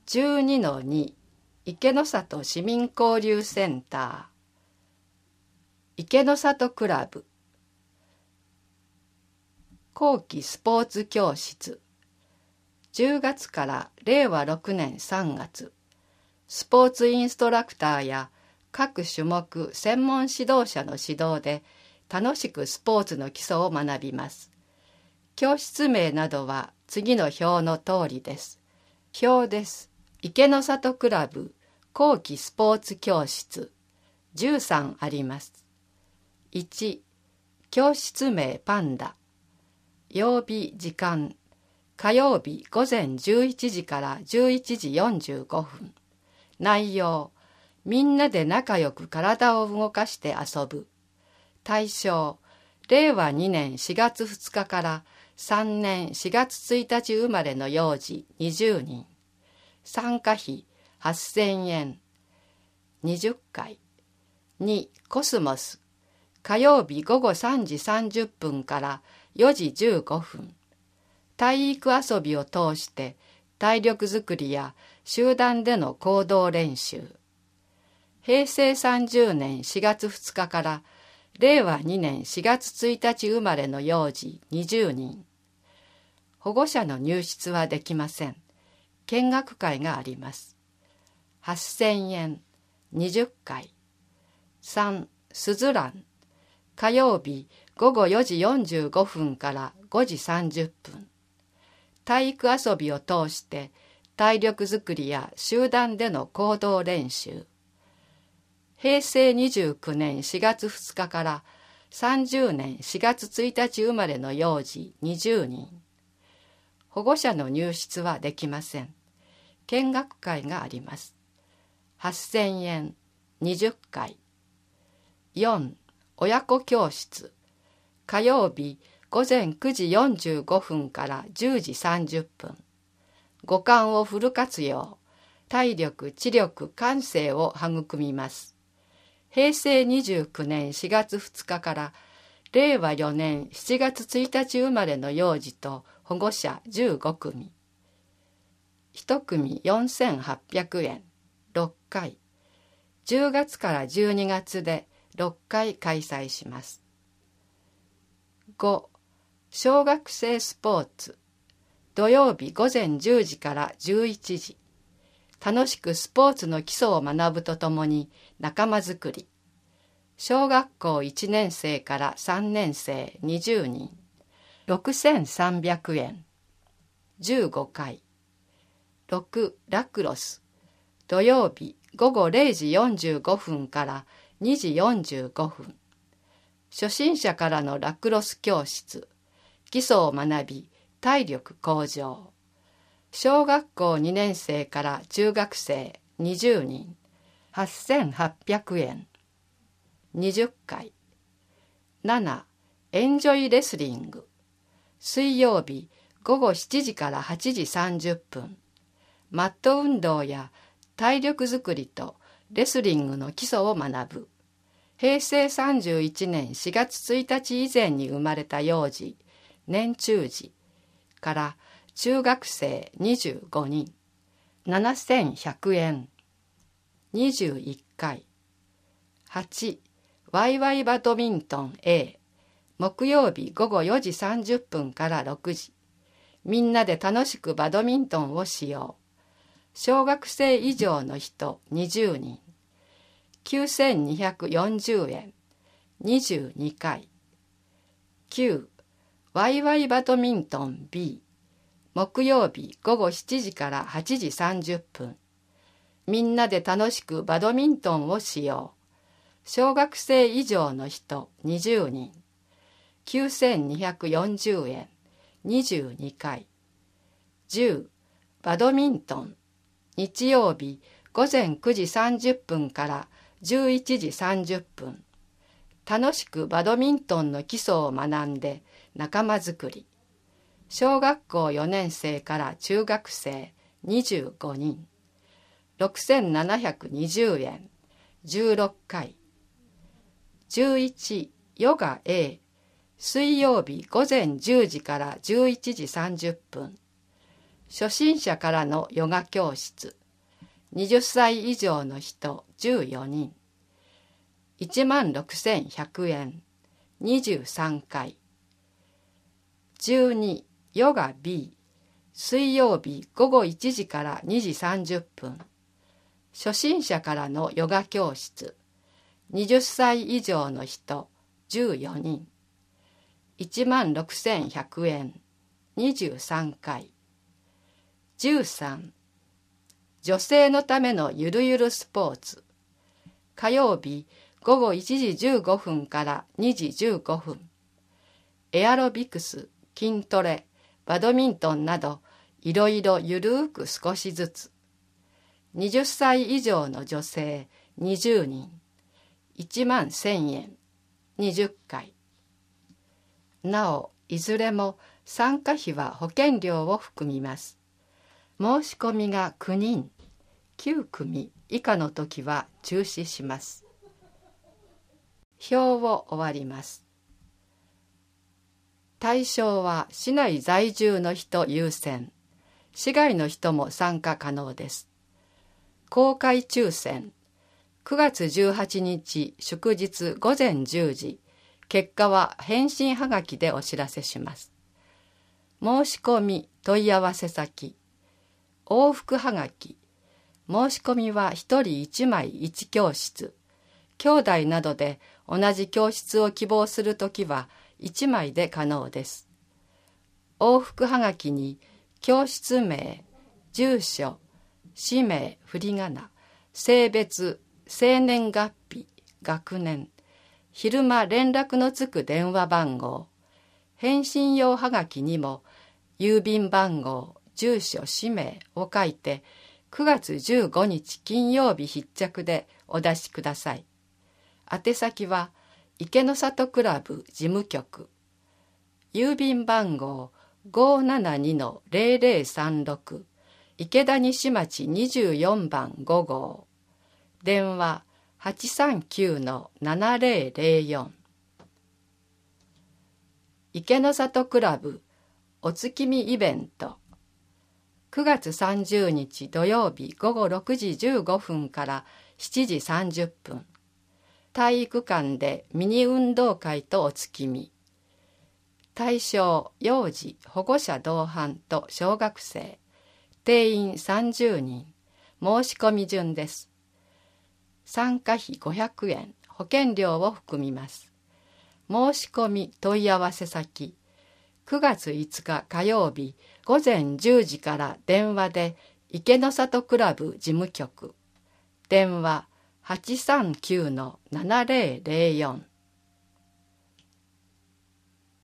12-2 池の里市民交流センター、池の里クラブ、後期スポーツ教室、10月から令和6年3月、スポーツインストラクターや各種目専門指導者の指導で楽しくスポーツの基礎を学びます。教室名などは次の表の通りです。表です。池の里クラブ後期スポーツ教室13あります。1、教室名パンダ。曜日時間、火曜日午前11時から11時45分。内容、みんなで仲良く体を動かして遊ぶ。対象、令和2年4月2日から3年4月1日生まれの幼児20人。参加費8000円。20回。2、コスモス。火曜日午後3時30分から4時15分。体育遊びを通して体力づくりや集団での行動練習。平成30年4月2日から令和2年4月1日生まれの幼児20人。保護者の入室はできません。見学会があります。8000円。20回。3、すずらん。火曜日午後4時45分から5時30分。体育遊びを通して体力づくりや集団での行動練習。平成29年4月2日から30年4月1日生まれの幼児20人。保護者の入室はできません。見学会があります。8000円。20回。4、親子教室。火曜日午前9時45分から10時30分。五感をフル活用。体力、知力、感性を育みます。平成29年4月2日から令和4年7月1日生まれの幼児と保護者15組。1組4800円。6回。10月から12月で6回開催します。5、小学生スポーツ。土曜日午前10時から11時。楽しくスポーツの基礎を学ぶとともに仲間づくり。小学校1年生から3年生20人。6300円。15回。6、ラクロス。土曜日午後0時45分から2時45分。初心者からのラクロス教室。基礎を学び、体力向上。小学校2年生から中学生20人。8800円。20回。7、エンジョイレスリング。水曜日午後7時から8時30分。マット運動や体力づくりとレスリングの基礎を学ぶ。平成31年4月1日以前に生まれた幼児、年中児から中学生25人。7100円。21回。8、ワイワイバドミントン A。木曜日午後4時30分から6時。みんなで楽しくバドミントンをしよう。小学生以上の人20人。9240円。22回。9、ワイワイバドミントン B。木曜日午後7時から8時30分。みんなで楽しくバドミントンをしよう。小学生以上の人20人。9240円。22回。10、バドミントン。日曜日午前9時30分から11時30分。楽しくバドミントンの基礎を学んで仲間づくり。小学校4年生から中学生25人。6720円。16回。11、ヨガ A。水曜日午前10時から11時30分。 初心者からのヨガ教室、20歳以上の人14人、16,100円、23回。12、ヨガ B、水曜日午後1時から2時30分。初心者からのヨガ教室、20歳以上の人14人、16,100円、23回。13、女性のためのゆるゆるスポーツ、火曜日午後1時15分から2時15分。エアロビクス、筋トレ、バドミントンなどいろいろゆるーく少しずつ。20歳以上の女性20人、11,000円、20回。なお、いずれも参加費は保険料を含みます。申し込みが9人、9組以下の時は中止します。表を終わります。対象は市内在住の人優先、市外の人も参加可能です。公開抽選、9月18日祝日午前10時、結果は返信はがきでお知らせします。申し込み問い合わせ先、往復はがき、申し込みは1人1枚1教室、兄弟などで同じ教室を希望するときは1枚で可能です。往復はがきに教室名、住所、氏名、振り仮名、性別、生年月日、学年、昼間連絡のつく電話番号、返信用はがきにも郵便番号、住所、氏名を書いて9月15日金曜日必着でお出しください。宛先は池の里クラブ事務局、郵便番号 572-0036、池田西町24番5号、電話 839-7004。池の里クラブお月見イベント、9月30日土曜日午後6時15分から7時30分。体育館でミニ運動会とお月見。対象、幼児、保護者同伴と小学生。定員30人。申し込み順です。参加費500円、保険料を含みます。申し込み問い合わせ先、9月5日火曜日午前10時から電話で池の里クラブ事務局、電話 839-7004